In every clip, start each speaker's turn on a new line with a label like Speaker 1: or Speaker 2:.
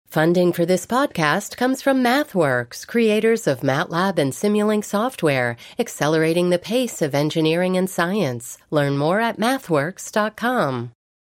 Speaker 1: Funding for this podcast comes from MathWorks, creators of MATLAB and Simulink software, accelerating the pace of engineering and science. Learn more at mathworks.com.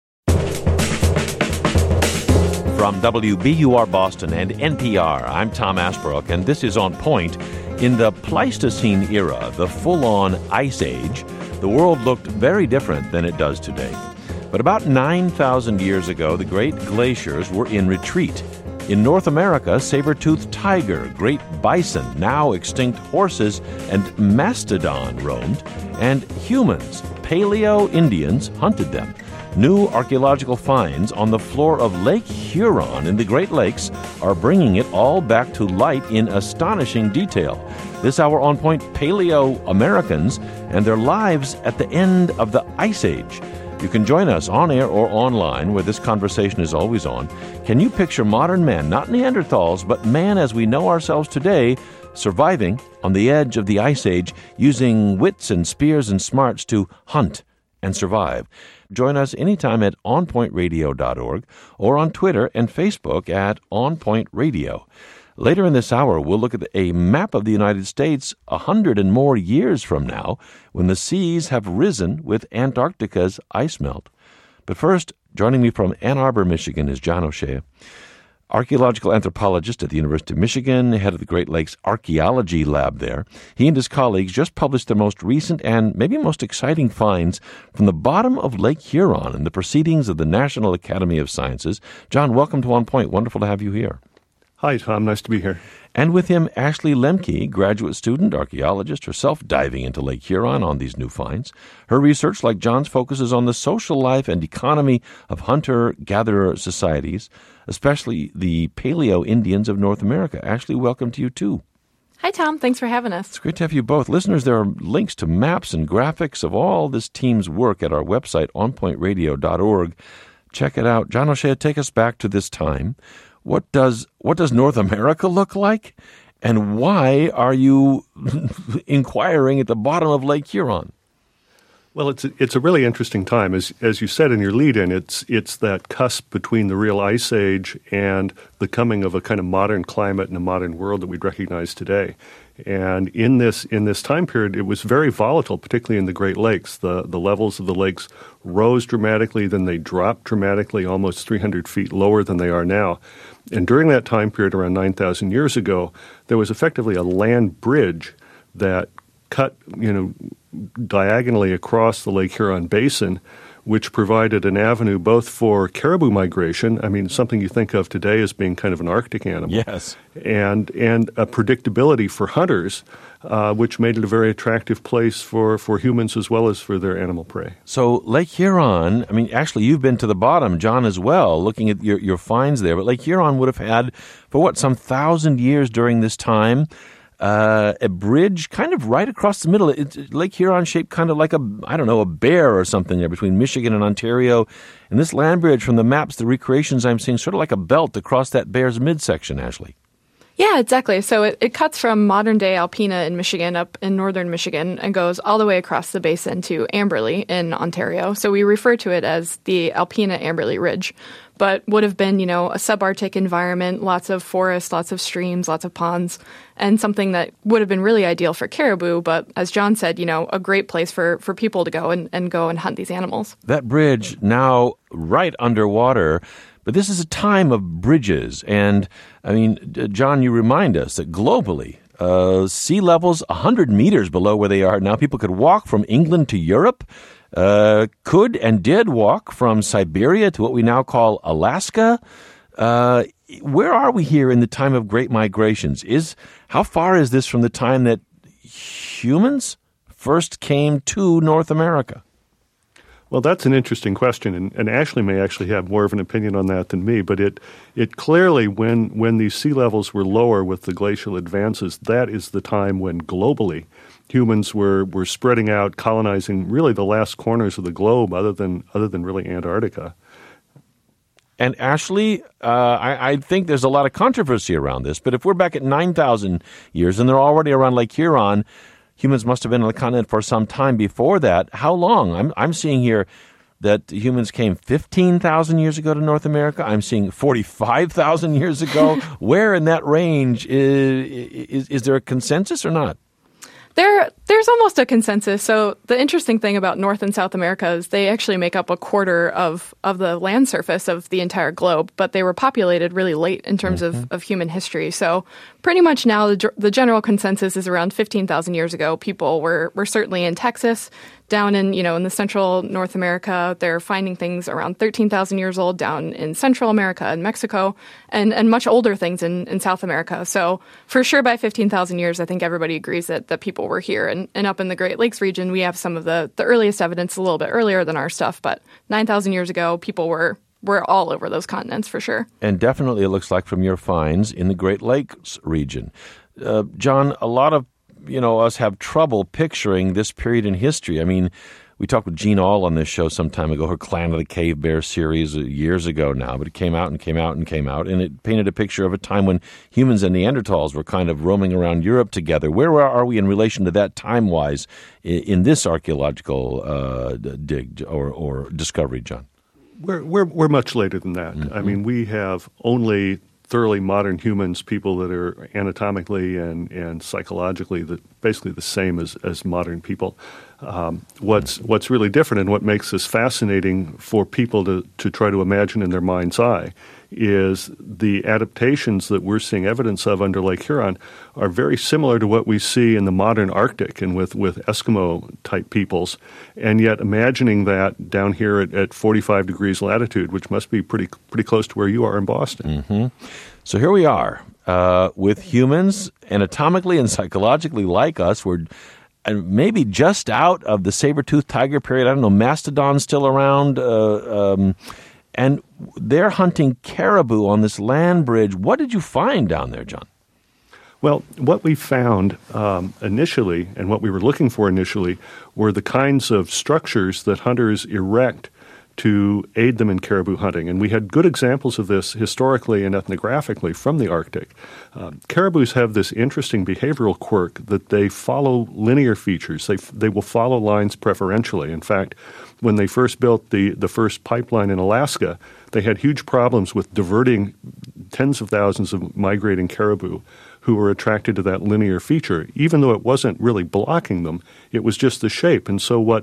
Speaker 2: From WBUR Boston and NPR, I'm Tom Asbrook, and this is On Point. In the Pleistocene era, the full-on Ice Age, the world looked very different than it does today. But about 9,000 years ago, the great glaciers were in retreat. In North America, saber-toothed tiger, great bison, now extinct horses, and mastodon roamed, and humans, Paleo-Indians, hunted them. New archaeological finds on the floor of Lake Huron in the Great Lakes are bringing it all back to light in astonishing detail. This hour On Point, Paleo-Americans and their lives at the end of the Ice Age. You can join us on air or online, where this conversation is always on. Can you picture modern man, not Neanderthals, but man as we know ourselves today, surviving on the edge of the Ice Age, using wits and spears and smarts to hunt and survive? Join us anytime at onpointradio.org or on Twitter and Facebook at onpointradio. Later in this hour, we'll look at a map of the United States 100 and more years from now, when the seas have risen with Antarctica's ice melt. But first, joining me from Ann Arbor, Michigan, is John O'Shea, archaeological anthropologist at the University of Michigan, head of the Great Lakes Archaeology Lab there. He and his colleagues just published their most recent and maybe most exciting finds from the bottom of Lake Huron in the Proceedings of the National Academy of Sciences. John, welcome to On Point. Wonderful to have you here.
Speaker 3: Hi, Tom. Nice to be here.
Speaker 2: And with him, Ashley Lemke, graduate student, archaeologist, herself diving into Lake Huron on these new finds. Her research, like John's, focuses on the social life and economy of hunter-gatherer societies, especially the Paleo-Indians of North America. Ashley, welcome to you, too.
Speaker 4: Hi, Tom. Thanks for having us.
Speaker 2: It's great to have you both. Listeners, there are links to maps and graphics of all this team's work at our website, onpointradio.org. Check it out. John O'Shea, take us back to this time. What does North America look like? And why are you inquiring at the bottom of Lake Huron?
Speaker 3: Well, it's a really interesting time. As you said in your lead-in, it's that cusp between the real Ice Age and the coming of a kind of modern climate and a modern world that we'd recognize today. And in this time period, it was very volatile, particularly in the Great Lakes. The levels of the lakes rose dramatically, then they dropped dramatically, almost 300 feet lower than they are now. And during that time period, around 9,000 years ago, there was effectively a land bridge that cut, diagonally across the Lake Huron Basin, which provided an avenue both for caribou migration, something you think of today as being kind of an Arctic animal,
Speaker 2: yes,
Speaker 3: and a predictability for hunters, which made it a very attractive place for humans as well as for their animal prey.
Speaker 2: So Lake Huron, actually you've been to the bottom, John, as well, looking at your finds there, but Lake Huron would have had, for some 1,000 years during this time, a bridge kind of right across the middle. It's Lake Huron shaped kind of like a bear or something there between Michigan and Ontario. And this land bridge, from the maps, the recreations I'm seeing, sort of like a belt across that bear's midsection, Ashley.
Speaker 4: Yeah, exactly. So it cuts from modern-day Alpena in Michigan up in northern Michigan and goes all the way across the basin to Amberley in Ontario. So we refer to it as the Alpena-Amberley Ridge, but would have been, a subarctic environment, lots of forests, lots of streams, lots of ponds, and something that would have been really ideal for caribou, but as John said, a great place for people to go and hunt these animals.
Speaker 2: That bridge now right underwater. But this is a time of bridges, and, John, you remind us that globally, sea levels 100 meters below where they are now, people could walk from England to Europe, could and did walk from Siberia to what we now call Alaska. Where are we here in the time of great migrations? How far is this from the time that humans first came to North America?
Speaker 3: Well, that's an interesting question, and Ashley may actually have more of an opinion on that than me, but it clearly, when these sea levels were lower with the glacial advances, that is the time when globally humans were spreading out, colonizing really the last corners of the globe other than really Antarctica.
Speaker 2: And Ashley, I think there's a lot of controversy around this, but if we're back at 9,000 years and they're already around Lake Huron, humans must have been on the continent for some time before that. How long? I'm seeing here that humans came 15,000 years ago to North America. I'm seeing 45,000 years ago. Where in that range is there a consensus or not?
Speaker 4: There's almost a consensus. So the interesting thing about North and South America is they actually make up a quarter of the land surface of the entire globe, but they were populated really late in terms of human history. So pretty much now the general consensus is around 15,000 years ago. People were certainly in Texas. Down in the central North America, they're finding things around 13,000 years old down in Central America and Mexico, and much older things in South America. So for sure by 15,000 years, I think everybody agrees that people were here. And up in the Great Lakes region, we have some of the earliest evidence a little bit earlier than our stuff. But 9,000 years ago, people were all over those continents for sure. And
Speaker 2: definitely it looks like from your finds in the Great Lakes region. John, a lot of us have trouble picturing this period in history. I mean, we talked with Jean Aul on this show some time ago, her Clan of the Cave Bear series years ago now, but it came out, and it painted a picture of a time when humans and Neanderthals were kind of roaming around Europe together. Where are we in relation to that time-wise in this archaeological dig or discovery, John?
Speaker 3: We're much later than that. Mm-hmm. I mean, we have only thoroughly modern humans, people that are anatomically and psychologically basically the same as modern people. What's really different and what makes this fascinating for people to try to imagine in their mind's eye is the adaptations that we're seeing evidence of under Lake Huron are very similar to what we see in the modern Arctic and with Eskimo-type peoples, and yet imagining that down here at 45 degrees latitude, which must be pretty close to where you are in Boston.
Speaker 2: Mm-hmm. So here we are with humans anatomically and psychologically like us. We're maybe just out of the saber-toothed tiger period. I don't know, mastodon's still around, and they're hunting caribou on this land bridge. What did you find down there, John?
Speaker 3: Well, what we found initially and what we were looking for initially were the kinds of structures that hunters erect to aid them in caribou hunting. And we had good examples of this historically and ethnographically from the Arctic. Caribous have this interesting behavioral quirk that they follow linear features. They will follow lines preferentially. In fact, when they first built the first pipeline in Alaska, they had huge problems with diverting tens of thousands of migrating caribou who were attracted to that linear feature. Even though it wasn't really blocking them, it was just the shape. And so what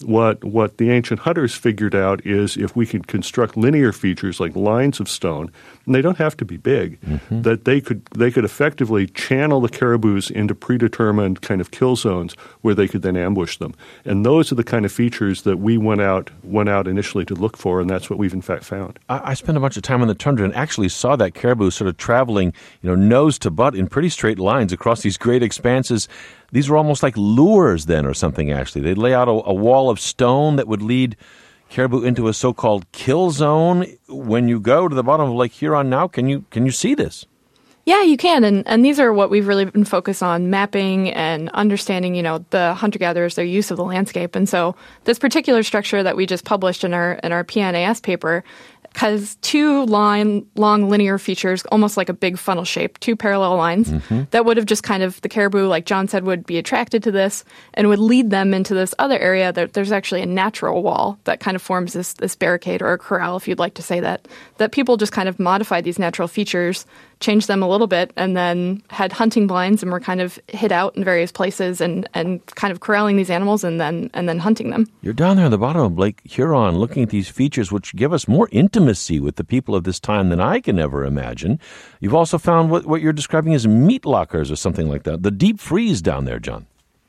Speaker 3: the ancient hunters figured out is if we could construct linear features like lines of stone, and they don't have to be big, mm-hmm. that they could effectively channel the caribous into predetermined kind of kill zones where they could then ambush them. And those are the kind of features that we went out initially to look for, and that's what we've in fact found.
Speaker 2: I spent a bunch of time on the tundra and actually saw that caribou sort of traveling, nose to butt in pretty straight lines across these great expanses. These were almost like lures then or something, actually. They'd lay out a wall of stone that would lead caribou into a so-called kill zone. When you go to the bottom of Lake Huron now, can you see this?
Speaker 4: Yeah, you can. And these are what we've really been focused on, mapping and understanding, the hunter-gatherers, their use of the landscape. And so this particular structure that we just published in our PNAS paper has two long linear features, almost like a big funnel shape, two parallel lines mm-hmm. that would have just kind of, the caribou, like John said, would be attracted to this and would lead them into this other area. There's actually a natural wall that kind of forms this barricade or a corral, if you'd like to say that people just kind of modified these natural features, changed them a little bit, and then had hunting blinds and were kind of hid out in various places and kind of corralling these animals and then hunting them.
Speaker 2: You're down there at the bottom of Lake Huron looking at these features which give us more intimacy with the people of this time than I can ever imagine. You've also found what you're describing as meat lockers or something like that. The deep freeze down there, John.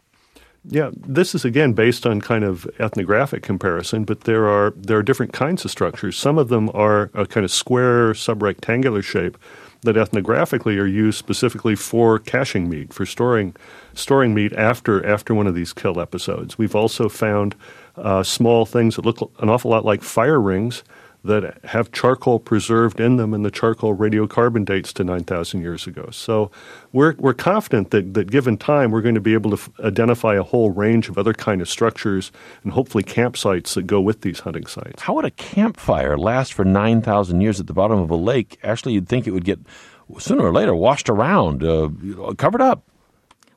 Speaker 3: Yeah, this is again based on kind of ethnographic comparison, but there are different kinds of structures. Some of them are a kind of square, subrectangular shape that ethnographically are used specifically for caching meat, for storing meat after one of these kill episodes. We've also found small things that look an awful lot like fire rings that have charcoal preserved in them, and the charcoal radiocarbon dates to 9,000 years ago. So we're confident that given time, we're going to be able to identify a whole range of other kind of structures and hopefully campsites that go with these hunting sites.
Speaker 2: How would a campfire last for 9,000 years at the bottom of a lake? Actually, you'd think it would get, sooner or later, washed around, covered up.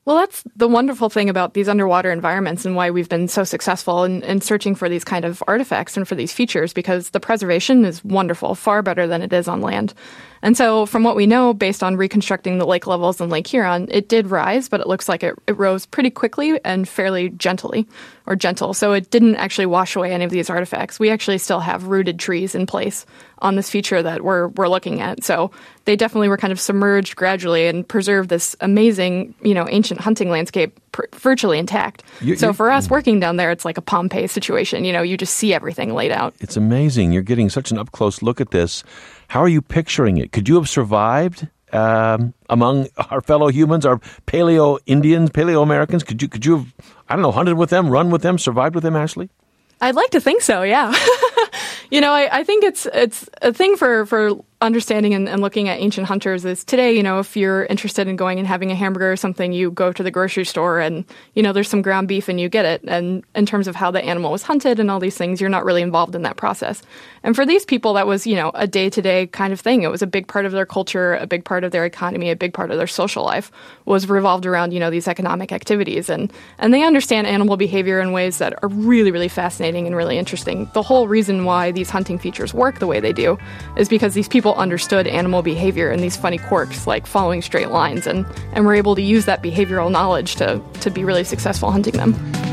Speaker 4: Well, that's the wonderful thing about these underwater environments and why we've been so successful in searching for these kind of artifacts and for these features, because the preservation is wonderful, far better than it is on land. And so from what we know, based on reconstructing the lake levels in Lake Huron, it did rise, but it looks like it rose pretty quickly and fairly gentle. So it didn't actually wash away any of these artifacts. We actually still have rooted trees in place on this feature that we're looking at. So they definitely were kind of submerged gradually and preserved this amazing, ancient hunting landscape virtually intact. So for us working down there, it's like a Pompeii situation. You just see everything laid out.
Speaker 2: It's amazing. You're getting such an up-close look at this. How are you picturing it? Could you have survived among our fellow humans, our Paleo-Indians, Paleo-Americans? Could you have, hunted with them, run with them, survived with them, Ashley?
Speaker 4: I'd like to think so, yeah. I think it's a thing for understanding and looking at ancient hunters is today, if you're interested in going and having a hamburger or something, you go to the grocery store and, there's some ground beef and you get it. And in terms of how the animal was hunted and all these things, you're not really involved in that process. And for these people, that was, a day-to-day kind of thing. It was a big part of their culture, a big part of their economy, a big part of their social life was revolved around, these economic activities. And they understand animal behavior in ways that are really, really fascinating and really interesting. The whole reason why these hunting features work the way they do is because these people understood animal behavior and these funny quirks like following straight lines and were able to use that behavioral knowledge to be really successful hunting them.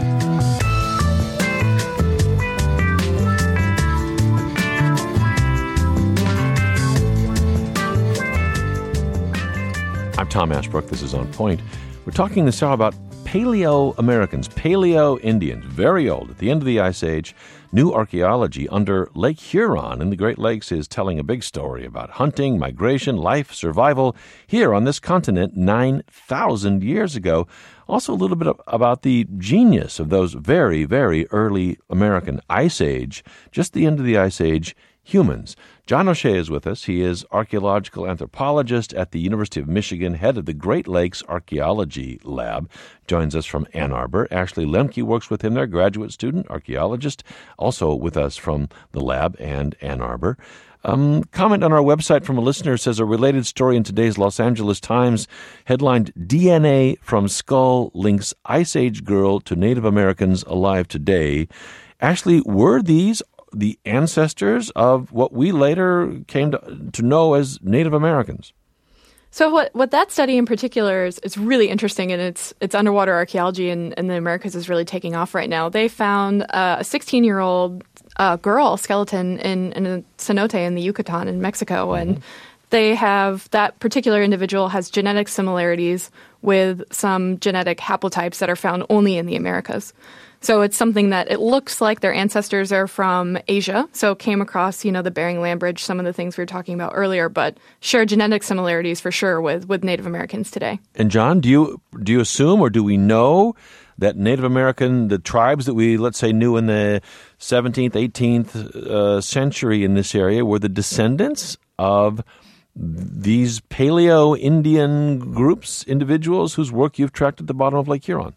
Speaker 2: I'm Tom Ashbrook. This is On Point. We're talking this hour about Paleo-Americans, Paleo-Indians, very old, at the end of the Ice Age. New archaeology under Lake Huron in the Great Lakes is telling a big story about hunting, migration, life, survival here on this continent 9,000 years ago. Also a little bit about the genius of those very, very early American Ice Age, just the end of the Ice Age, humans. John O'Shea is with us. He is archaeological anthropologist at the University of Michigan, head of the Great Lakes Archaeology Lab. Joins us from Ann Arbor. Ashley Lemke works with him there, graduate student, archaeologist, also with us from the lab and Ann Arbor. Comment on our website from a listener says a related story in today's Los Angeles Times headlined DNA from Skull links Ice Age girl to Native Americans alive today. Ashley, were these the ancestors of what we later came to know as Native Americans?
Speaker 4: So what that study in particular is really interesting, and it's underwater archaeology in the Americas is really taking off right now. They found a 16-year-old girl skeleton in a cenote in the Yucatan in Mexico, mm-hmm. and they have that particular individual has genetic similarities with some genetic haplotypes that are found only in the Americas. So it's something that it looks like their ancestors are from Asia, so came across, the Bering Land Bridge, some of the things we were talking about earlier, but share genetic similarities for sure with Native Americans today.
Speaker 2: And John, do you assume or do we know that Native American, the tribes that we, let's say, knew in the 17th, 18th century in this area were the descendants of these Paleo-Indian groups, individuals whose work you've tracked at the bottom of Lake Huron?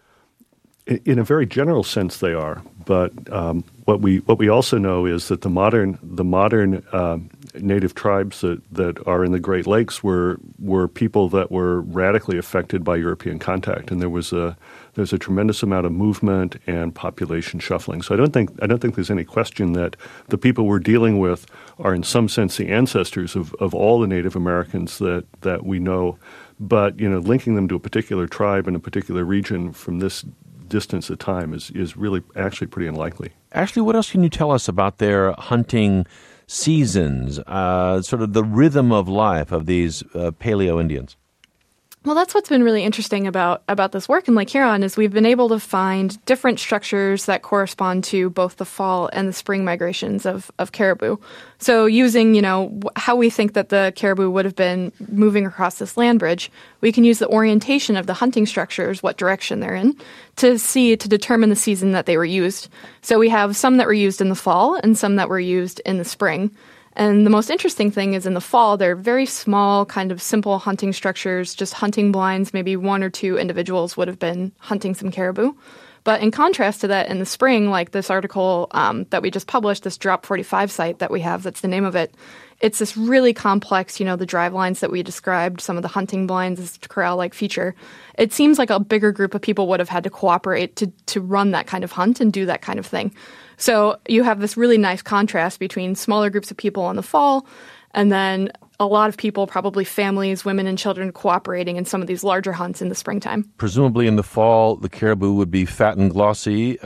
Speaker 3: In a very general sense, they are. But what we also know is that the modern native tribes that are in the Great Lakes were people that were radically affected by European contact, and there's a tremendous amount of movement and population shuffling. So I don't think there's any question that the people we're dealing with are in some sense the ancestors of all the Native Americans that we know. But linking them to a particular tribe in a particular region from this distance of time is really actually pretty unlikely.
Speaker 2: Ashley, what else can you tell us about their hunting seasons, sort of the rhythm of life of these Paleo-Indians?
Speaker 4: Well, that's what's been really interesting about this work in Lake Huron is we've been able to find different structures that correspond to both the fall and the spring migrations of caribou. So using, how we think that the caribou would have been moving across this land bridge, we can use the orientation of the hunting structures, what direction they're in, to determine the season that they were used. So we have some that were used in the fall and some that were used in the spring. And the most interesting thing is in the fall, they're very small, kind of simple hunting structures, just hunting blinds. Maybe one or two individuals would have been hunting some caribou. But in contrast to that, in the spring, like this article that we just published, this Drop 45 site that we have, that's the name of it, it's this really complex, the drive lines that we described, some of the hunting blinds, this corral-like feature. It seems like a bigger group of people would have had to cooperate to run that kind of hunt and do that kind of thing. So you have this really nice contrast between smaller groups of people in the fall and then a lot of people, probably families, women and children, cooperating in some of these larger hunts in the springtime.
Speaker 2: Presumably in the fall, the caribou would be fat and glossy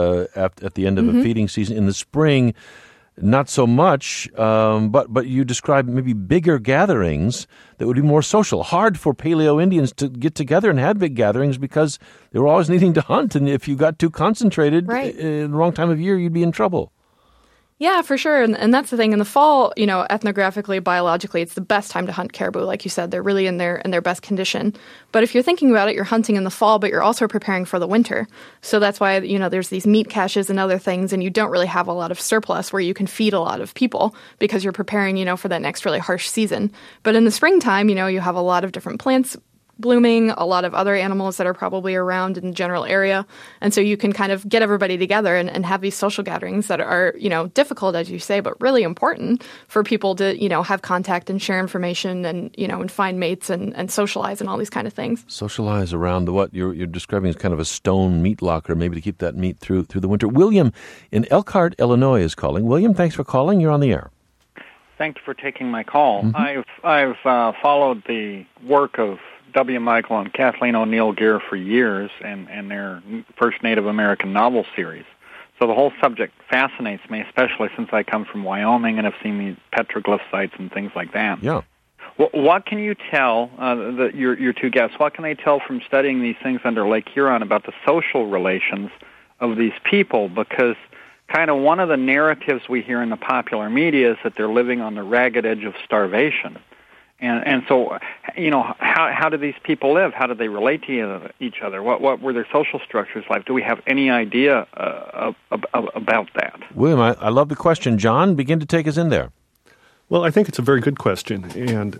Speaker 2: at the end of the feeding season. In the spring, not so much, but you describe maybe bigger gatherings that would be more social. Hard for Paleo Indians to get together and have big gatherings because they were always needing to hunt, and if you got too concentrated in the wrong time of year, you'd be in trouble.
Speaker 4: Yeah, for sure. And that's the thing. In the fall, ethnographically, biologically, it's the best time to hunt caribou. Like you said, they're really in their best condition. But if you're thinking about it, you're hunting in the fall, but you're also preparing for the winter. So that's why, there's these meat caches and other things, and you don't really have a lot of surplus where you can feed a lot of people because you're preparing, for that next really harsh season. But in the springtime, you have a lot of different plants blooming, a lot of other animals that are probably around in the general area. And so you can kind of get everybody together and have these social gatherings that are, difficult, as you say, but really important for people to, have contact and share information and find mates and socialize and all these kind of things.
Speaker 2: Socialize around what you're describing as kind of a stone meat locker, maybe to keep that meat through the winter. William in Elkhart, Illinois is calling. William, thanks for calling. You're on the air.
Speaker 5: Thank you for taking my call. I've followed the work of W. Michael and Kathleen O'Neill Gear for years and their first Native American novel series. So the whole subject fascinates me, especially since I come from Wyoming and have seen these petroglyph sites and things like that.
Speaker 2: Yeah.
Speaker 5: What can you tell, your two guests, what can they tell from studying these things under Lake Huron about the social relations of these people? Because kind of one of the narratives we hear in the popular media is that they're living on the ragged edge of starvation. And so, how do these people live? How do they relate to each other? What were their social structures like? Do we have any idea about that?
Speaker 2: William, I love the question. John, begin to take us in there.
Speaker 3: Well, I think it's a very good question, and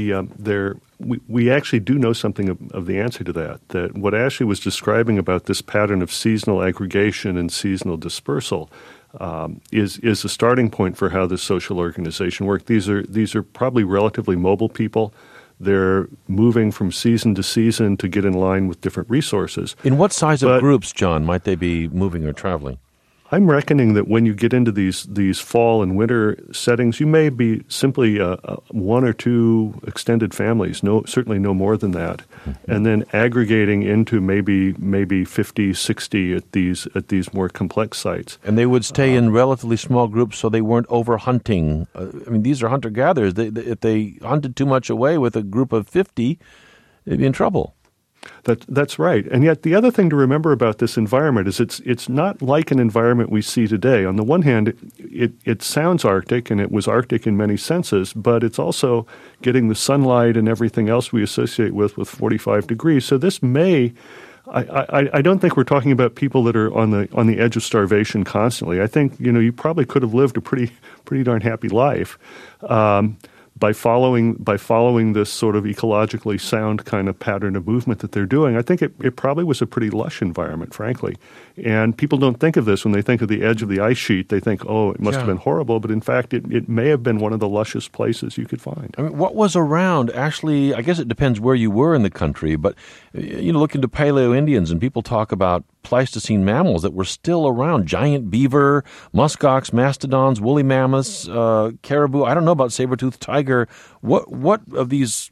Speaker 3: we actually do know something of the answer to that. That what Ashley was describing about this pattern of seasonal aggregation and seasonal dispersal is a starting point for how this social organization works. These are probably relatively mobile people. They're moving from season to season to get in line with different resources.
Speaker 2: In what size of groups, John, might they be moving or traveling?
Speaker 3: I'm reckoning that when you get into these fall and winter settings, you may be simply one or two extended families, certainly no more than that, and then aggregating into maybe 50, 60 at these more complex sites.
Speaker 2: And they would stay in relatively small groups so they weren't over-hunting. These are hunter-gatherers. If they hunted too much away with a group of 50, they'd be in trouble.
Speaker 3: That's right. And yet the other thing to remember about this environment is it's not like an environment we see today. On the one hand, it sounds Arctic, and it was Arctic in many senses, but it's also getting the sunlight and everything else we associate with 45 degrees. So this may I don't think we're talking about people that are on the edge of starvation constantly. I think you probably could have lived a pretty darn happy life. By following this sort of ecologically sound kind of pattern of movement that they're doing, I think it probably was a pretty lush environment, frankly. And people don't think of this when they think of the edge of the ice sheet. They think, it must have been horrible. But in fact, it may have been one of the lushest places you could find.
Speaker 2: What was around? Actually, I guess it depends where you were in the country. But look into Paleo Indians, and people talk about Pleistocene mammals that were still around: giant beaver, muskox, mastodons, woolly mammoths, caribou. I don't know about saber-toothed tiger. What of these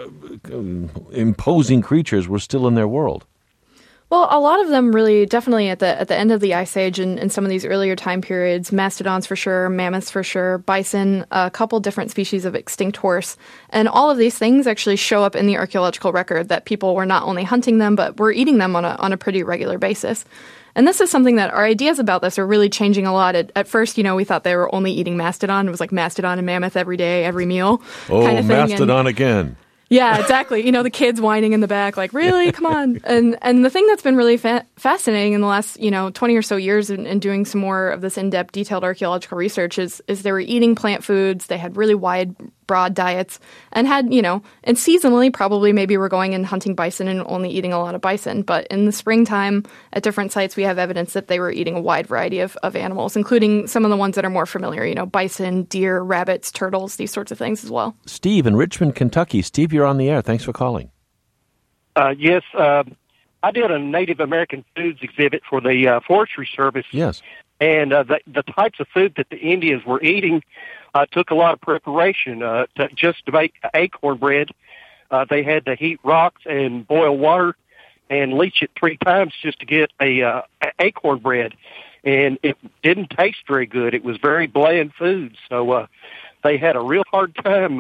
Speaker 2: imposing creatures were still in their world?
Speaker 4: Well, a lot of them really definitely at the end of the Ice Age and some of these earlier time periods, mastodons for sure, mammoths for sure, bison, a couple different species of extinct horse. And all of these things actually show up in the archaeological record that people were not only hunting them, but were eating them on a pretty regular basis. And this is something that our ideas about this are really changing a lot. At first, we thought they were only eating mastodon. It was like mastodon and mammoth every day, every meal kind of thing.
Speaker 2: Mastodon again.
Speaker 4: Yeah, exactly. The kids whining in the back, like, really? Come on. And the thing that's been really fascinating in the last, 20 or so years in doing some more of this in-depth, detailed archaeological research is they were eating plant foods. They had really wide broad diets and had, and seasonally probably maybe we're going and hunting bison and only eating a lot of bison. But in the springtime at different sites, we have evidence that they were eating a wide variety of animals, including some of the ones that are more familiar, bison, deer, rabbits, turtles, these sorts of things as well.
Speaker 2: Steve in Richmond, Kentucky. Steve, you're on the air. Thanks for calling.
Speaker 6: Yes, I did a Native American foods exhibit for the Forestry Service.
Speaker 2: Yes.
Speaker 6: And the types of food that the Indians were eating took a lot of preparation. To make acorn bread, they had to heat rocks and boil water and leach it 3 times just to get a acorn bread. And it didn't taste very good. It was very bland food. So they had a real hard time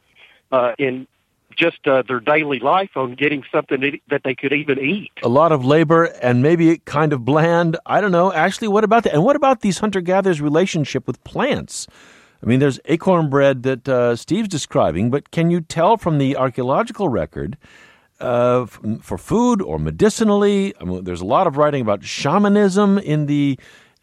Speaker 6: in just their daily life on getting something that they could even eat.
Speaker 2: A lot of labor and maybe kind of bland. I don't know. Actually, what about that? And what about these hunter-gatherers' relationship with plants? I mean, there's acorn bread that Steve's describing, but can you tell from the archaeological record for food or medicinally? I mean, there's a lot of writing about shamanism in the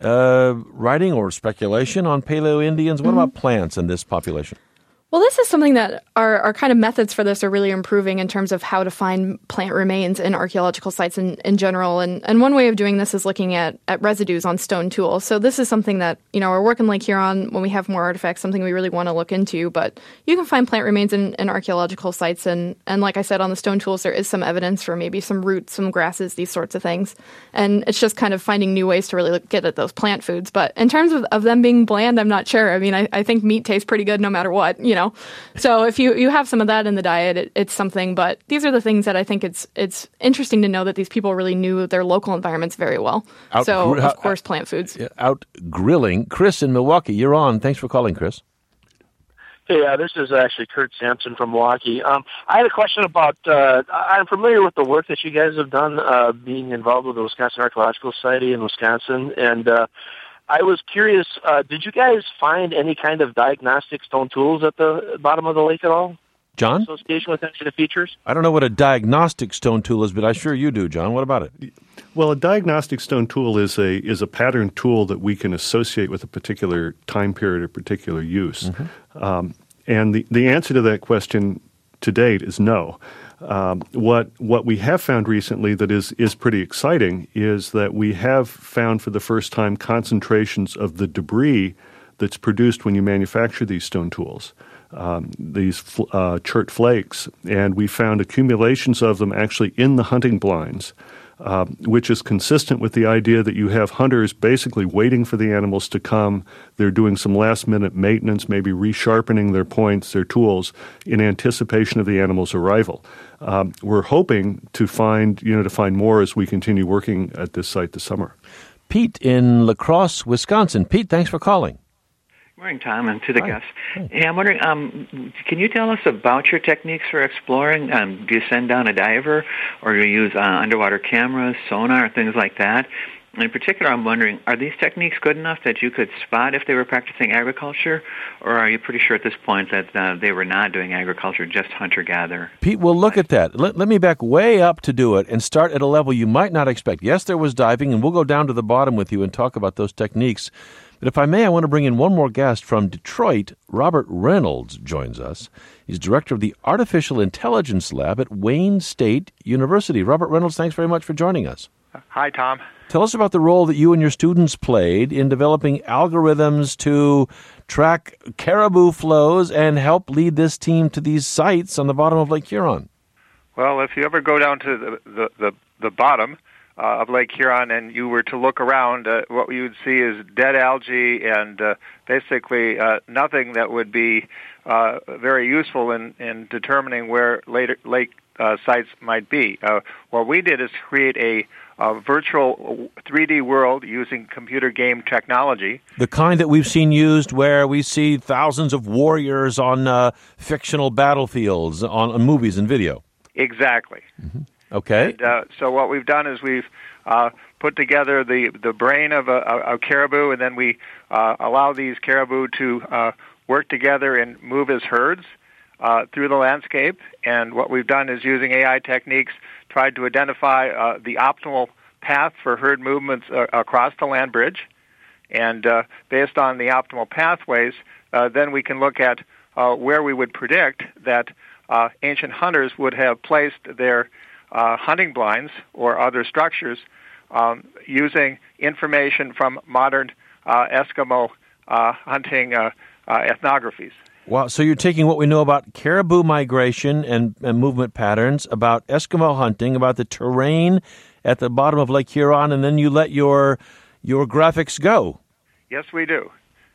Speaker 2: writing or speculation on Paleo-Indians. What about plants in this population?
Speaker 4: Well, this is something that our kind of methods for this are really improving in terms of how to find plant remains in archaeological sites in general. And one way of doing this is looking at residues on stone tools. So this is something that, our work in Lake Huron, when we have more artifacts, something we really want to look into. But you can find plant remains in archaeological sites. And like I said, on the stone tools, there is some evidence for maybe some roots, some grasses, these sorts of things. And it's just kind of finding new ways to really get at those plant foods. But in terms of them being bland, I'm not sure. I mean, I think meat tastes pretty good no matter what, So if you have some of that in the diet, it's something. But these are the things that I think it's interesting to know that these people really knew their local environments very well. Of course, plant foods.
Speaker 2: Out grilling. Chris in Milwaukee, you're on. Thanks for calling, Chris.
Speaker 7: Hey, this is actually Kurt Sampson from Milwaukee. I had a question about, I'm familiar with the work that you guys have done being involved with the Wisconsin Archaeological Society in Wisconsin, and I was curious, did you guys find any kind of diagnostic stone tools at the bottom of the lake at all?
Speaker 2: John?
Speaker 7: Association with any of the features?
Speaker 2: I don't know what a diagnostic stone tool is, but I'm sure you do, John. What about it?
Speaker 3: Well, a diagnostic stone tool is a pattern tool that we can associate with a particular time period or particular use. Mm-hmm. And the answer to that question to date is no. What we have found recently that is pretty exciting is that we have found for the first time concentrations of the debris that's produced when you manufacture these stone tools, these chert flakes, and we found accumulations of them actually in the hunting blinds, which is consistent with the idea that you have hunters basically waiting for the animals to come. They're doing some last-minute maintenance, maybe resharpening their points, their tools, in anticipation of the animal's arrival. We're hoping to find more as we continue working at this site this summer.
Speaker 2: Pete in La Crosse, Wisconsin. Pete, thanks for calling.
Speaker 8: Good morning, Tom, and to the guests.
Speaker 2: Hi.
Speaker 8: Hey, I'm wondering, can you tell us about your techniques for exploring? Do you send down a diver, or do you use underwater cameras, sonar, things like that? In particular, I'm wondering, are these techniques good enough that you could spot if they were practicing agriculture, or are you pretty sure at this point that they were not doing agriculture, just hunter-gatherer?
Speaker 2: Pete, we'll look at that. Let me back way up to do it and start at a level you might not expect. Yes, there was diving, and we'll go down to the bottom with you and talk about those techniques. But if I may, I want to bring in one more guest from Detroit. Robert Reynolds joins us. He's director of the Artificial Intelligence Lab at Wayne State University. Robert Reynolds, thanks very much for joining us.
Speaker 9: Hi, Tom.
Speaker 2: Tell us about the role that you and your students played in developing algorithms to track caribou flows and help lead this team to these sites on the bottom of Lake Huron.
Speaker 9: Well, if you ever go down to the bottom of Lake Huron and you were to look around, what you would see is dead algae and basically nothing that would be very useful in determining where lake sites might be. What we did is create a virtual 3D world using computer game technology.
Speaker 2: The kind that we've seen used where we see thousands of warriors on fictional battlefields on movies and video.
Speaker 9: Exactly.
Speaker 2: Mm-hmm. Okay.
Speaker 9: And, so what we've done is we've put together the brain of a caribou, and then we allow these caribou to work together and move as herds through the landscape. And what we've done is using AI techniques, tried to identify the optimal path for herd movements across the land bridge. And based on the optimal pathways, then we can look at where we would predict that ancient hunters would have placed their hunting blinds or other structures using information from modern Eskimo hunting ethnographies.
Speaker 2: Wow, so you're taking what we know about caribou migration and movement patterns, about Eskimo hunting, about the terrain at the bottom of Lake Huron, and then you let your graphics go.
Speaker 9: Yes, we do.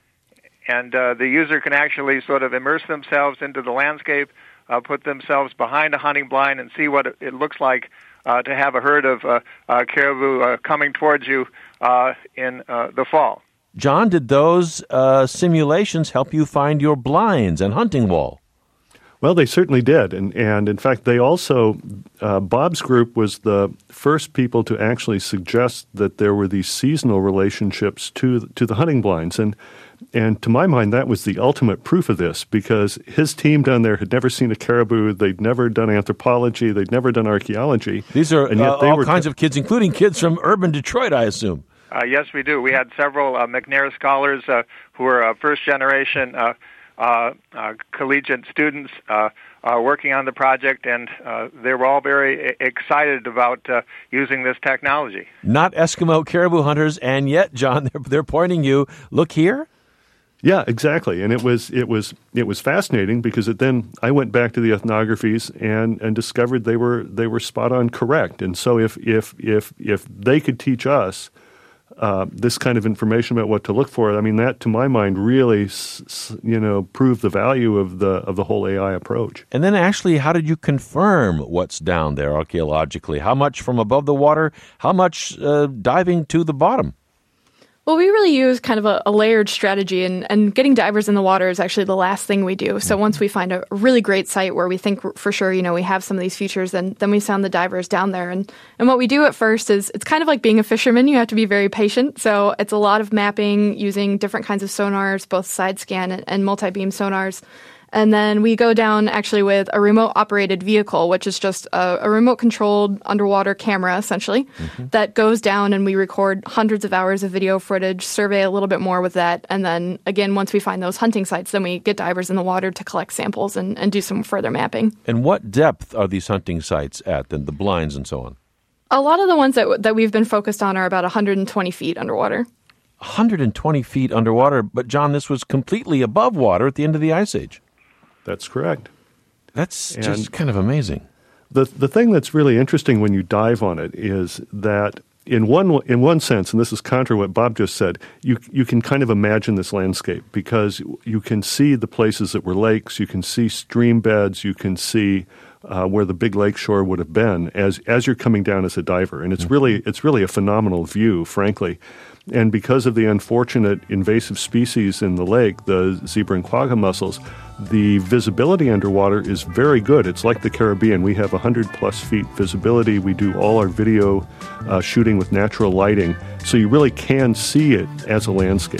Speaker 9: And the user can actually sort of immerse themselves into the landscape, put themselves behind a hunting blind and see what it looks like to have a herd of caribou coming towards you in the fall.
Speaker 2: John, did those simulations help you find your blinds and hunting wall?
Speaker 3: Well, they certainly did. And in fact, they also, Bob's group was the first people to actually suggest that there were these seasonal relationships to the hunting blinds. And to my mind, that was the ultimate proof of this, because his team down there had never seen a caribou. They'd never done anthropology. They'd never done archaeology.
Speaker 2: These are all kinds of kids, including kids from urban Detroit, I assume.
Speaker 9: Yes, we do. We had several McNair scholars who were first-generation collegiate students working on the project, and they were all very excited about using this technology.
Speaker 2: Not Eskimo caribou hunters, and yet, John, they're pointing you, look here?
Speaker 3: Yeah, exactly. And it was fascinating because then I went back to the ethnographies and discovered they were spot on correct. And so if they could teach us this kind of information about what to look for, I mean, that to my mind really proved the value of the whole AI approach.
Speaker 2: And then actually, how did you confirm what's down there archaeologically? How much from above the water? How much diving to the bottom?
Speaker 4: Well, we really use kind of a layered strategy, and getting divers in the water is actually the last thing we do. So once we find a really great site where we think for sure, we have some of these features, then we send the divers down there. And what we do at first is it's kind of like being a fisherman. You have to be very patient. So it's a lot of mapping using different kinds of sonars, both side scan and multi-beam sonars. And then we go down actually with a remote-operated vehicle, which is just a remote-controlled underwater camera, essentially, that goes down, and we record hundreds of hours of video footage, survey a little bit more with that. And then, again, once we find those hunting sites, then we get divers in the water to collect samples and do some further mapping.
Speaker 2: And what depth are these hunting sites at, the blinds and so on?
Speaker 4: A lot of the ones that we've been focused on are about 120 feet underwater.
Speaker 2: 120 feet underwater, but, John, this was completely above water at the end of the Ice Age.
Speaker 3: That's correct.
Speaker 2: That's just kind of amazing.
Speaker 3: The thing that's really interesting when you dive on it is that in one sense, and this is contra what Bob just said, you can kind of imagine this landscape because you can see the places that were lakes, you can see stream beds, you can see where the big lake shore would have been as you're coming down as a diver, and it's really a phenomenal view, frankly. And because of the unfortunate invasive species in the lake, the zebra and quagga mussels, the visibility underwater is very good. It's like the Caribbean. We have 100-plus feet visibility. We do all our video shooting with natural lighting, so you really can see it as a landscape.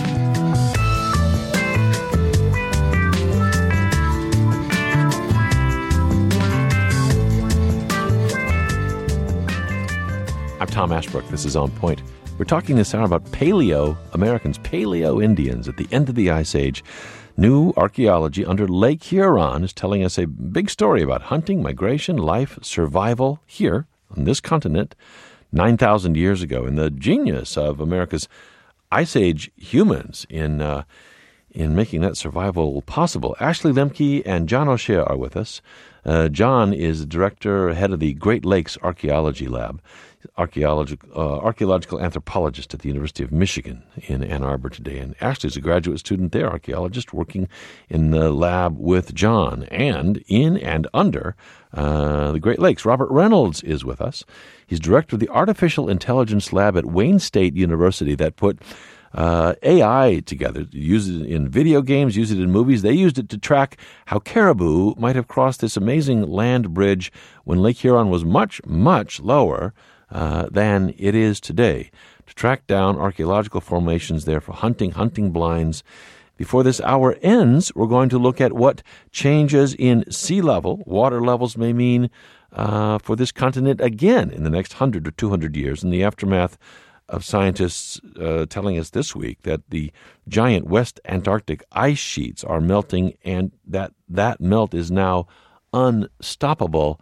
Speaker 2: I'm Tom Ashbrook. This is On Point. We're talking this hour about Paleo-Americans, Paleo-Indians at the end of the Ice Age. New archaeology under Lake Huron is telling us a big story about hunting, migration, life, survival here on this continent 9,000 years ago, and the genius of America's Ice Age humans in making that survival possible. Ashley Lemke and John O'Shea are with us. John is director, head of the Great Lakes Archaeology Lab, archaeological anthropologist at the University of Michigan in Ann Arbor today. And Ashley is a graduate student there, archaeologist, working in the lab with John and in and under the Great Lakes. Robert Reynolds is with us. He's director of the Artificial Intelligence Lab at Wayne State University that put AI together, use it in video games, use it in movies. They used it to track how caribou might have crossed this amazing land bridge when Lake Huron was much, much lower than it is today, to track down archaeological formations there for hunting blinds. Before this hour ends, we're going to look at what changes in sea level, water levels may mean for this continent again in the next 100 or 200 years in the aftermath of scientists telling us this week that the giant West Antarctic ice sheets are melting, and that melt is now unstoppable.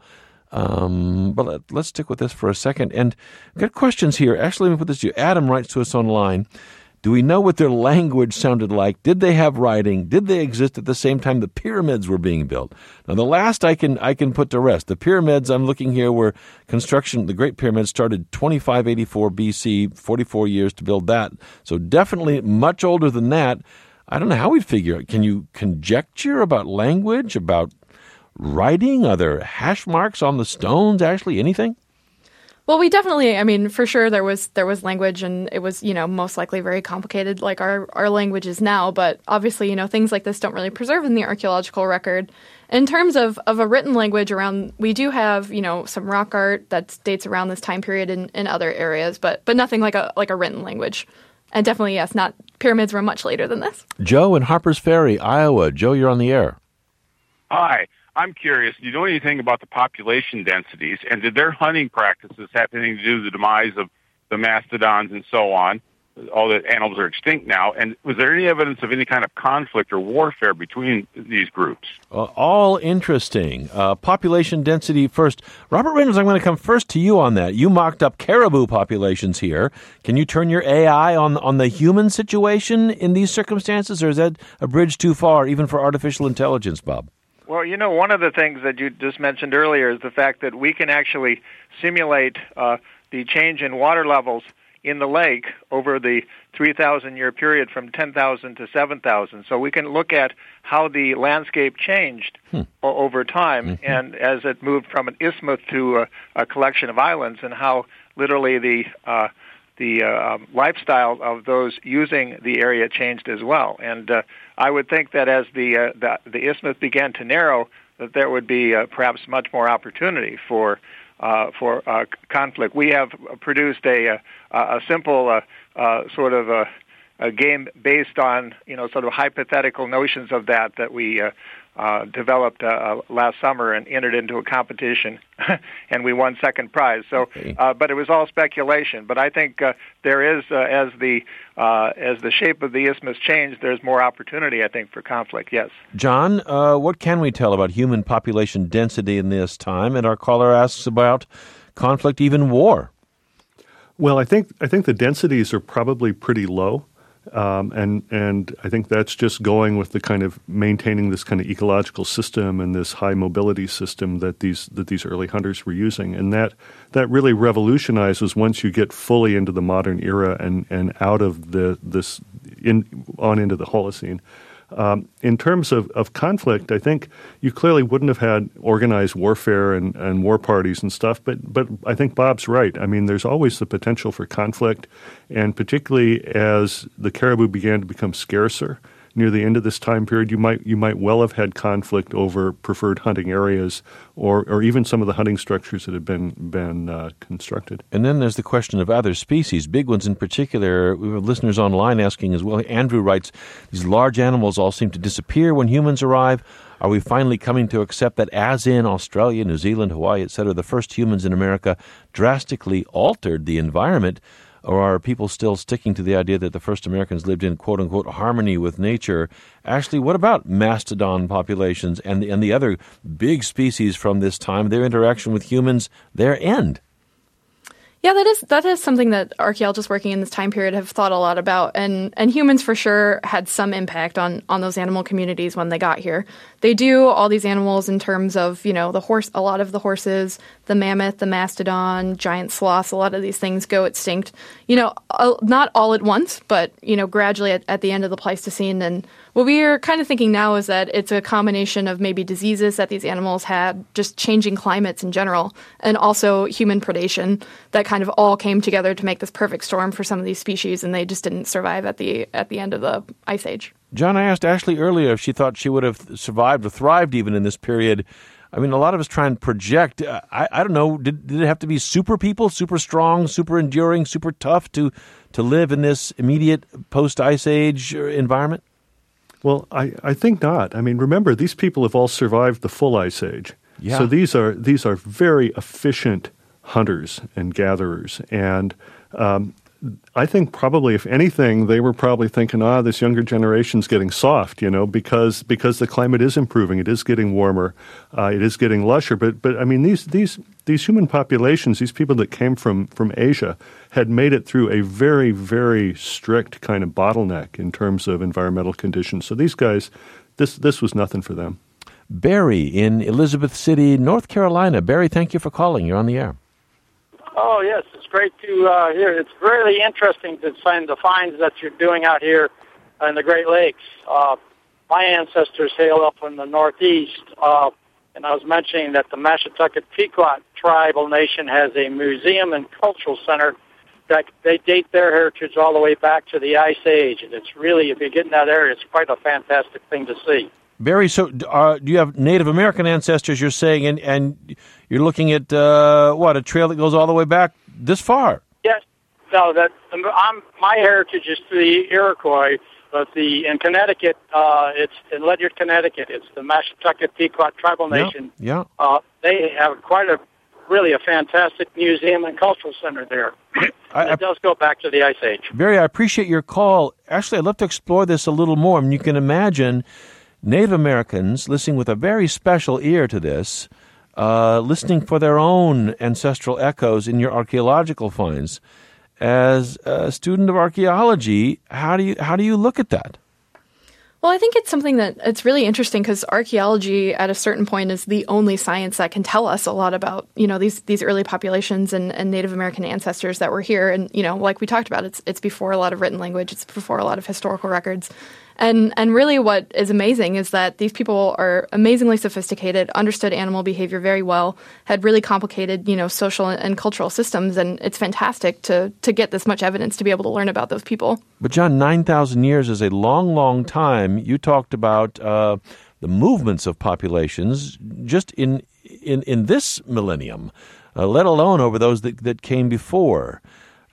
Speaker 2: But let's stick with this for a second. And I've got questions here. Actually, let me put this to you. Adam writes to us online. Do we know what their language sounded like? Did they have writing? Did they exist at the same time the pyramids were being built? Now, the last I can put to rest. The pyramids, I'm looking here, where construction, the Great Pyramid started 2584 BC, 44 years to build that. So definitely much older than that. I don't know how we'd figure it. Can you conjecture about language, about writing? Are there hash marks on the stones, Ashley? Anything?
Speaker 4: Well, we definitely, I mean, for sure there was language, and it was, most likely very complicated like our language is now. But obviously, things like this don't really preserve in the archaeological record. In terms of a written language we do have, some rock art that dates around this time period in other areas, but nothing like a written language. And definitely, yes, pyramids were much later than this.
Speaker 2: Joe in Harpers Ferry, Iowa. Joe, you're on the air.
Speaker 10: Hi. I'm curious, do you know anything about the population densities, and did their hunting practices have anything to do with the demise of the mastodons and so on? All the animals are extinct now. And was there any evidence of any kind of conflict or warfare between these groups?
Speaker 2: All interesting. Population density first. Robert Reynolds, I'm going to come first to you on that. You mocked up caribou populations here. Can you turn your AI on the human situation in these circumstances, or is that a bridge too far, even for artificial intelligence, Bob?
Speaker 9: Well, one of the things that you just mentioned earlier is the fact that we can actually simulate the change in water levels in the lake over the 3,000-year period from 10,000 to 7,000. So we can look at how the landscape changed over time, and as it moved from an isthmus to a collection of islands, and how literally the lifestyle of those using the area changed as well. And I would think that as the isthmus began to narrow, that there would be perhaps much more opportunity for conflict. We have produced a simple sort of a game based on sort of hypothetical notions of that we developed last summer and entered into a competition, and we won second prize. So, but it was all speculation. But I think there is, as the shape of the isthmus changed, there's more opportunity, I think, for conflict. Yes,
Speaker 2: John, what can we tell about human population density in this time? And our caller asks about conflict, even war.
Speaker 3: Well, I think the densities are probably pretty low. And I think that's just going with the kind of maintaining this kind of ecological system and this high mobility system that these early hunters were using, and that really revolutionizes once you get fully into the modern era and out of on into the Holocene. In terms of conflict, I think you clearly wouldn't have had organized warfare and war parties and stuff, but I think Bob's right. I mean, there's always the potential for conflict, and particularly as the caribou began to become scarcer near the end of this time period, you might well have had conflict over preferred hunting areas or even some of the hunting structures that had been constructed.
Speaker 2: And then there's the question of other species, big ones in particular. We have listeners online asking as well. Andrew writes, these large animals all seem to disappear when humans arrive. Are we finally coming to accept that, as in Australia, New Zealand, Hawaii, etc., the first humans in America drastically altered the environment? Or are people still sticking to the idea that the first Americans lived in, quote-unquote, harmony with nature? Ashley, what about mastodon populations and the other big species from this time, their interaction with humans, their end?
Speaker 4: Yeah, that is something that archaeologists working in this time period have thought a lot about, and humans for sure had some impact on those animal communities when they got here. They do all these animals in terms of, the horse, a lot of the horses, the mammoth, the mastodon, giant sloths, a lot of these things go extinct, not all at once, but, gradually at the end of the Pleistocene. And what we are kind of thinking now is that it's a combination of maybe diseases that these animals had, just changing climates in general, and also human predation that kind of all came together to make this perfect storm for some of these species, and they just didn't survive at the end of the Ice Age.
Speaker 2: John, I asked Ashley earlier if she thought she would have survived or thrived even in this period. I mean, a lot of us try and project. I don't know, did it have to be super people, super strong, super enduring, super tough to live in this immediate post-Ice Age environment?
Speaker 3: Well, I think not. I mean, remember, these people have all survived the full Ice Age.
Speaker 2: Yeah.
Speaker 3: So these are very efficient hunters and gatherers. And I think probably, if anything, they were probably thinking, this younger generation's getting soft, because the climate is improving. It is getting warmer. It is getting lusher. But I mean, these human populations, these people that came from Asia, had made it through a very, very strict kind of bottleneck in terms of environmental conditions. So these guys, this was nothing for them.
Speaker 2: Barry in Elizabeth City, North Carolina. Barry, thank you for calling. You're on the air.
Speaker 11: Oh, yes. It's great to hear. It's really interesting to find the finds that you're doing out here in the Great Lakes. My ancestors hail up from the Northeast, and I was mentioning that the Mashantucket Pequot tribal nation has a museum and cultural center that they date their heritage all the way back to the Ice Age. And it's really, if you get in that area, it's quite a fantastic thing to see.
Speaker 2: Barry, so do you have Native American ancestors, you're saying, and you're looking at, a trail that goes all the way back this far?
Speaker 11: Yes. No, my heritage is through the Iroquois, but in Connecticut, it's in Ledyard, Connecticut. It's the Mashantucket Pequot tribal nation.
Speaker 2: Yeah.
Speaker 11: They have really a fantastic museum and cultural center there. It does go back to the Ice Age.
Speaker 2: Barry, I appreciate your call. Actually, I'd love to explore this a little more. I mean, you can imagine Native Americans listening with a very special ear to this, listening for their own ancestral echoes in your archaeological finds. As a student of archaeology, how do you look at that?
Speaker 4: Well, I think it's something that it's really interesting because archaeology at a certain point is the only science that can tell us a lot about, these early populations and Native American ancestors that were here. And, like we talked about, it's before a lot of written language. It's before a lot of historical records. And really what is amazing is that these people are amazingly sophisticated, understood animal behavior very well, had really complicated, social and cultural systems. And it's fantastic to get this much evidence to be able to learn about those people.
Speaker 2: But John, 9,000 years is a long, long time. You talked about the movements of populations just in this millennium, let alone over those that came before.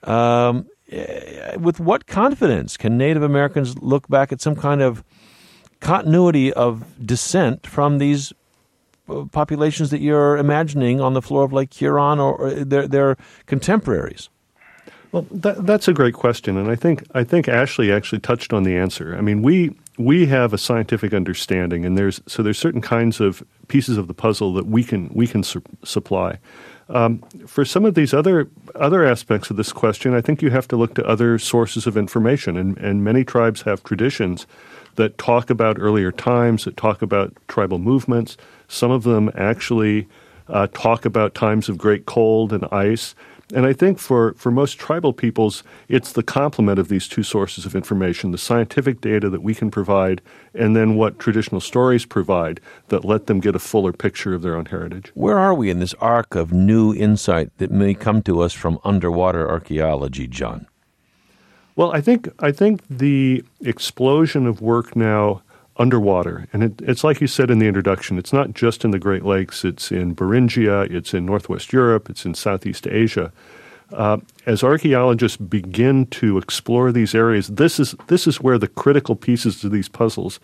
Speaker 2: With what confidence can Native Americans look back at some kind of continuity of descent from these populations that you're imagining on the floor of Lake Huron or their contemporaries?
Speaker 3: Well, that's a great question, and I think Ashley actually touched on the answer. I mean, we have a scientific understanding, and there's certain kinds of pieces of the puzzle that we can supply. For some of these other aspects of this question, I think you have to look to other sources of information, and many tribes have traditions that talk about earlier times, that talk about tribal movements. Some of them actually talk about times of great cold and ice. And I think for most tribal peoples, it's the complement of these two sources of information, the scientific data that we can provide, and then what traditional stories provide that let them get a fuller picture of their own heritage.
Speaker 2: Where are we in this arc of new insight that may come to us from underwater archaeology, John?
Speaker 3: Well, I think the explosion of work now underwater, and it's like you said in the introduction, it's not just in the Great Lakes, it's in Beringia, it's in Northwest Europe, it's in Southeast Asia. As archaeologists begin to explore these areas, this is where the critical pieces to these puzzles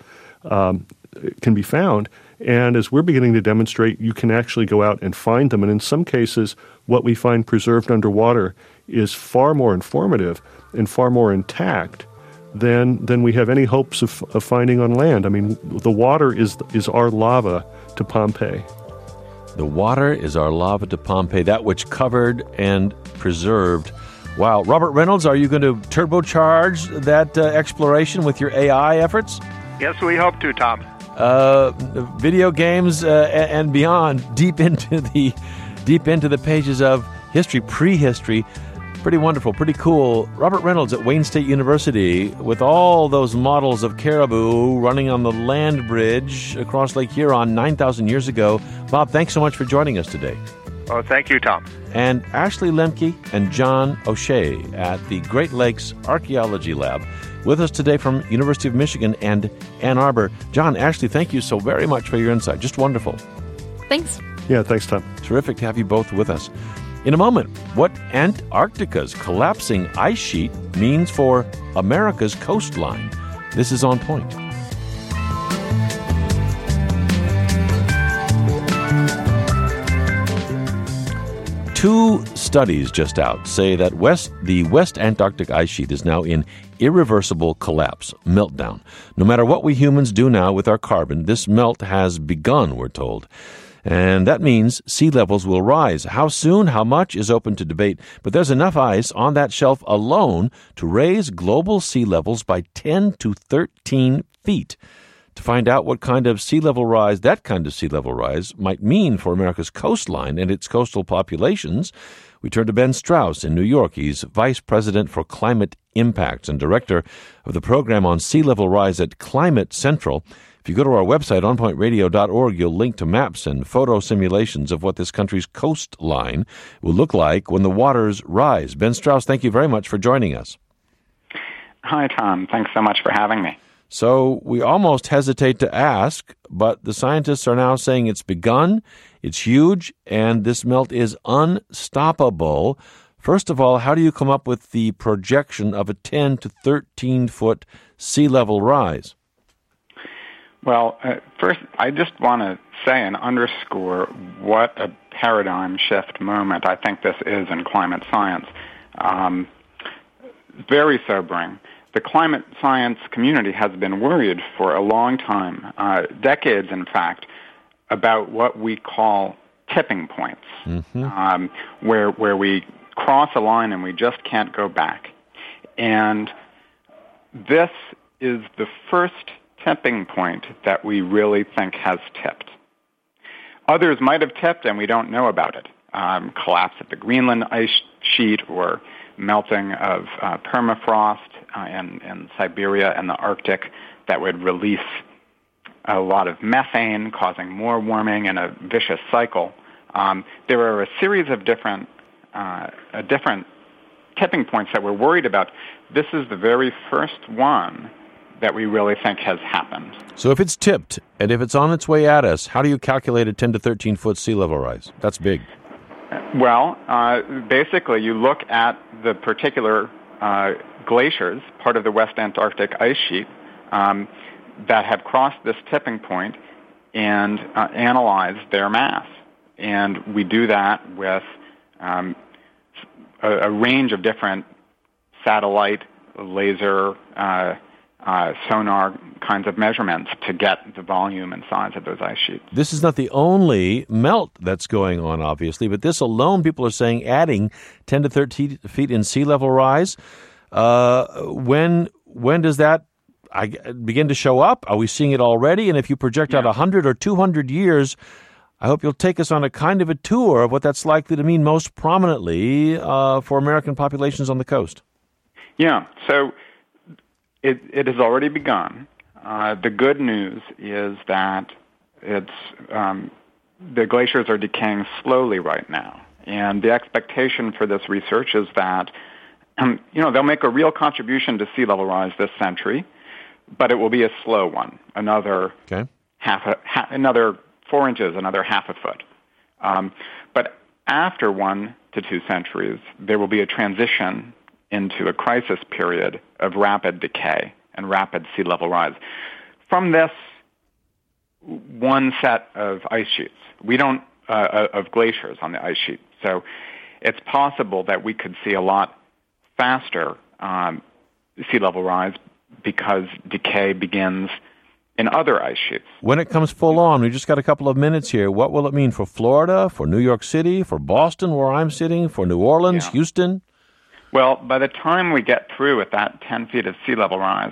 Speaker 3: can be found. And as we're beginning to demonstrate, you can actually go out and find them. And in some cases, what we find preserved underwater is far more informative and far more intact than we have any hopes of finding on land. I mean, the water is our lava to Pompeii.
Speaker 2: The water is our lava to Pompeii, that which covered and preserved. Wow. Robert Reynolds, are you going to turbocharge that exploration with your AI efforts?
Speaker 9: Yes, we hope to, Tom.
Speaker 2: Video games and beyond, deep into the pages of history, prehistory. Pretty wonderful, pretty cool. Robert Reynolds at Wayne State University with all those models of caribou running on the land bridge across Lake Huron 9,000 years ago. Bob, thanks so much for joining us today.
Speaker 9: Oh, thank you, Tom.
Speaker 2: And Ashley Lemke and John O'Shea at the Great Lakes Archaeology Lab with us today from University of Michigan and Ann Arbor. John, Ashley, thank you so very much for your insight. Just wonderful.
Speaker 4: Thanks.
Speaker 3: Yeah, thanks, Tom.
Speaker 2: Terrific to have you both with us. In a moment, what Antarctica's collapsing ice sheet means for America's coastline. This is On Point. 2 studies just out say that the West Antarctic ice sheet is now in irreversible collapse, meltdown. No matter what we humans do now with our carbon, this melt has begun, we're told. And that means sea levels will rise. How soon, how much is open to debate, but there's enough ice on that shelf alone to raise global sea levels by 10 to 13 feet. To find out what kind of sea level rise that kind of sea level rise might mean for America's coastline and its coastal populations, we turn to Ben Strauss in New York. He's Vice President for Climate Impacts and Director of the Program on Sea Level Rise at Climate Central. If you go to our website, onpointradio.org, you'll link to maps and photo simulations of what this country's coastline will look like when the waters rise. Ben Strauss, thank you very much for joining us.
Speaker 12: Hi, Tom. Thanks so much for having me.
Speaker 2: So we almost hesitate to ask, but the scientists are now saying it's begun, it's huge, and this melt is unstoppable. First of all, how do you come up with the projection of a 10 to 13-foot sea level rise?
Speaker 12: Well, first, I just want to say and underscore what a paradigm shift moment I think this is in climate science. Very sobering. The climate science community has been worried for a long time, decades in fact, about what we call tipping points, where we cross a line and we just can't go back. And this is the first tipping point that we really think has tipped. Others might have tipped and we don't know about it. Collapse of the Greenland ice sheet or melting of permafrost in Siberia and the Arctic that would release a lot of methane, causing more warming and a vicious cycle. There are a series of different tipping points that we're worried about. This is the very first one that we really think has happened.
Speaker 2: So if it's tipped and if it's on its way at us, how do you calculate a 10 to 13 foot sea level rise? That's big.
Speaker 12: Well, basically you look at the particular glaciers, part of the West Antarctic ice sheet, that have crossed this tipping point and analyze their mass. And we do that with a range of different satellite, laser, sonar kinds of measurements to get the volume and size of those ice sheets.
Speaker 2: This is not the only melt that's going on, obviously, but this alone, people are saying, adding 10 to 13 feet in sea level rise. When does that begin to show up? Are we seeing it already? And if you project out 100 or 200 years, I hope you'll take us on a kind of a tour of what that's likely to mean most prominently for American populations on the coast.
Speaker 12: Yeah, so it has already begun. The good news is that the glaciers are decaying slowly right now. And the expectation for this research is that they'll make a real contribution to sea level rise this century, but it will be a slow one, another 4 inches, another half a foot. But after 1 to 2 centuries, there will be a transition into a crisis period of rapid decay and rapid sea level rise. From this one set of ice sheets, we don't of glaciers on the ice sheet. So it's possible that we could see a lot faster sea level rise because decay begins in other ice sheets.
Speaker 2: When it comes full on, we just got a couple of minutes here. What will it mean for Florida, for New York City, for Boston, where I'm sitting, for New Orleans, Houston?
Speaker 12: Well, by the time we get through with that 10 feet of sea level rise,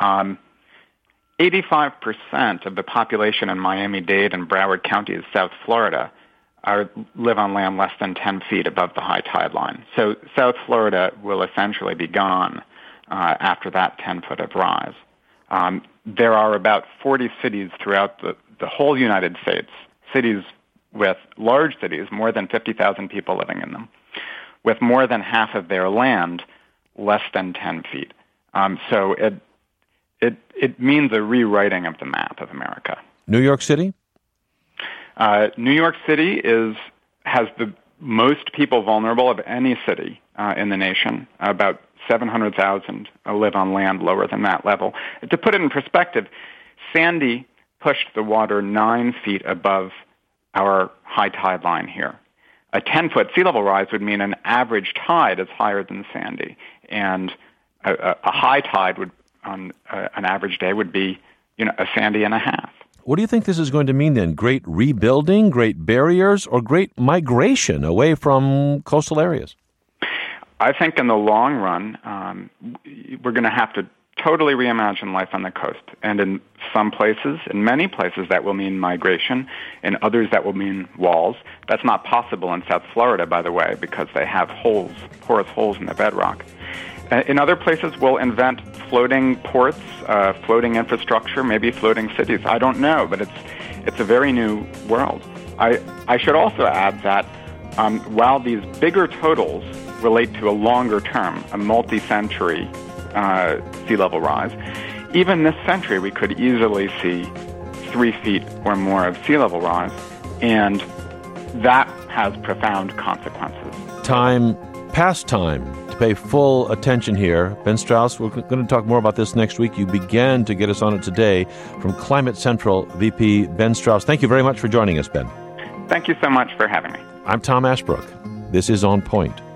Speaker 12: 85% of the population in Miami-Dade and Broward counties, South Florida, live on land less than 10 feet above the high tide line. So South Florida will essentially be gone after that 10 foot of rise. There are about 40 cities throughout the whole United States, large cities, more than 50,000 people living in them, with more than half of their land less than 10 feet. So it means a rewriting of the map of America.
Speaker 2: New York City?
Speaker 12: New York City has the most people vulnerable of any city in the nation. About 700,000 live on land lower than that level. To put it in perspective, Sandy pushed the water 9 feet above our high tide line here. a 10-foot sea level rise would mean an average tide is higher than Sandy, and a high tide would on an average day would be, a Sandy and a half.
Speaker 2: What do you think this is going to mean then? Great rebuilding, great barriers, or great migration away from coastal areas?
Speaker 12: I think in the long run, we're going to have to totally reimagine life on the coast. And in some places, in many places, that will mean migration. In others, that will mean walls. That's not possible in South Florida, by the way, because they have porous holes in the bedrock. In other places, we'll invent floating ports, floating infrastructure, maybe floating cities. I don't know, but it's a very new world. I should also add that while these bigger totals relate to a longer term, a multi-century sea level rise, even this century we could easily see 3 feet or more of sea level rise, and that has profound consequences.
Speaker 2: Past time to pay full attention here. Ben Strauss, we're going to talk more about this next week. You began to get us on it today. From Climate Central, VP Ben Strauss. Thank you very much for joining us, Ben.
Speaker 12: Thank you so much for having me.
Speaker 2: I'm Tom Ashbrook. This is On Point.